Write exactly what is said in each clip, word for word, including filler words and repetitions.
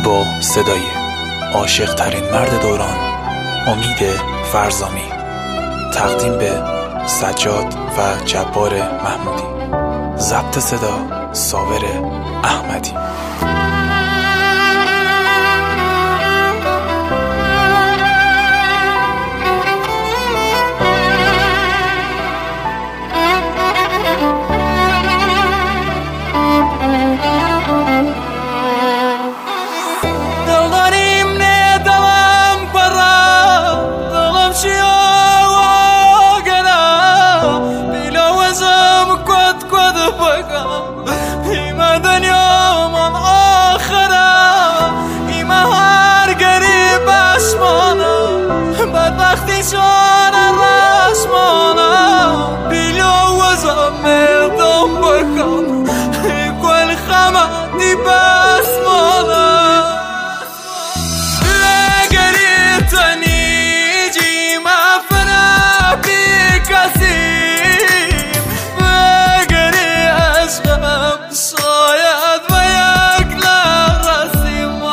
با صدای عاشق ترین مرد دوران امید فرزامی، تقدیم به سجاد و جبار محمودی، ضبط صدا صابر احمدی. بدبختی شان رسمانا بیلوزم مردم بکن کل خمدی بسمانا لگری تنیجی مفنا بی کسیم لگری عشقم شاید و یک لرسیم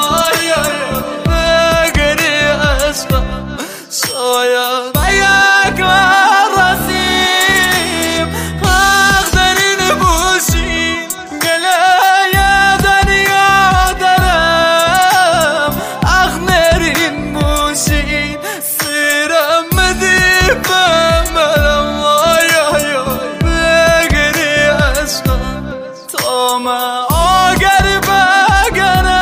لگری عشقم شاید و یک رسیم حق دارین بوشین گله دنیا دارم حق نرین بوشین سیرم مدیبم برم آی آی آی بگری عشقم تا من آگر بگرم.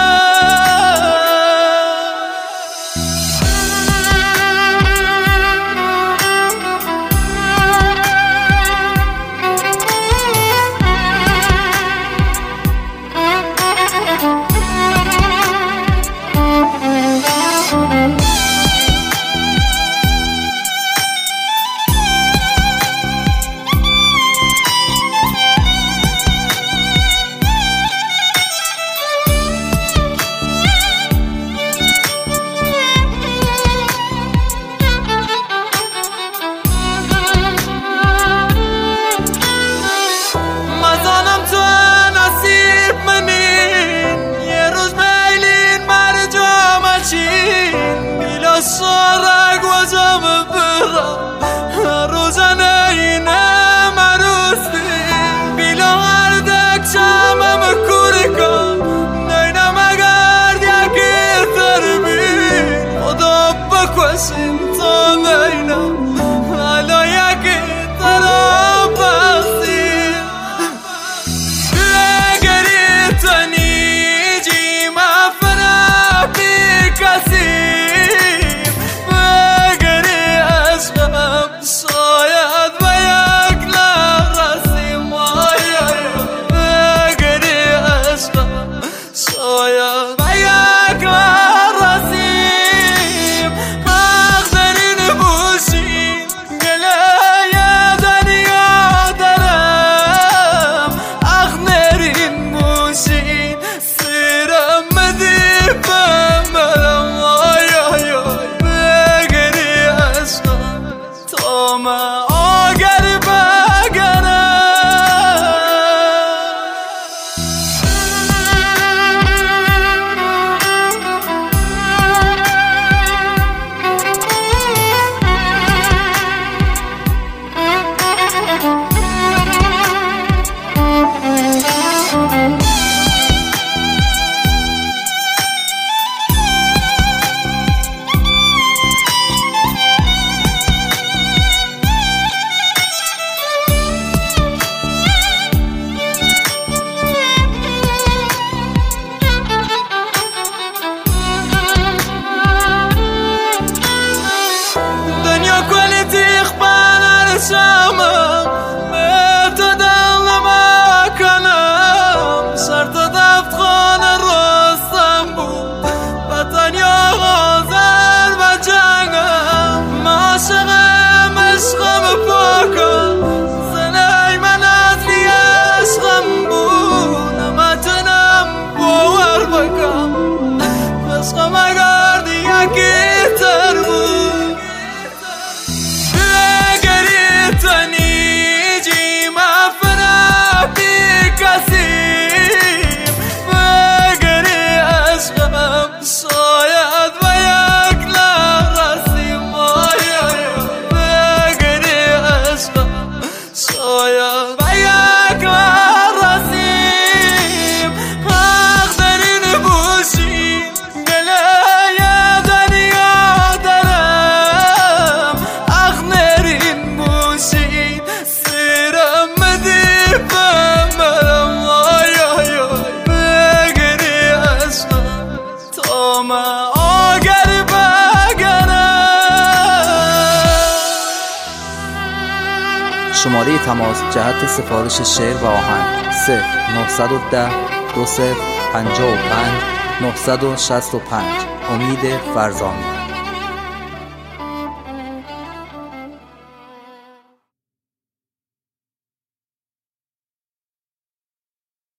سرگ و جام برا روزانه اینه مروسی بیلا اردک شامم کورکا نینا مگرد یکی تربی خدا بکوشیم تا نینا حالا یکی ترا بخشی لگری تنیجی مفنا بی کسی شاید و یک لرسیم بگری عشقم شاید و یک لرسیم حق دارین بوشین گله دنیا دارم حق نرین بوشین سیرم مدیبم برم آی آی آی بگری عشقم تا من آگر بگرم. دنیا کلی تیخ بنرشم متدل نما کنم شماره تماس جهت سفارش شعر و آهنگ صفر نه یک صفر دو صفر پنج پنج نه شش پنج. امید فرزامی.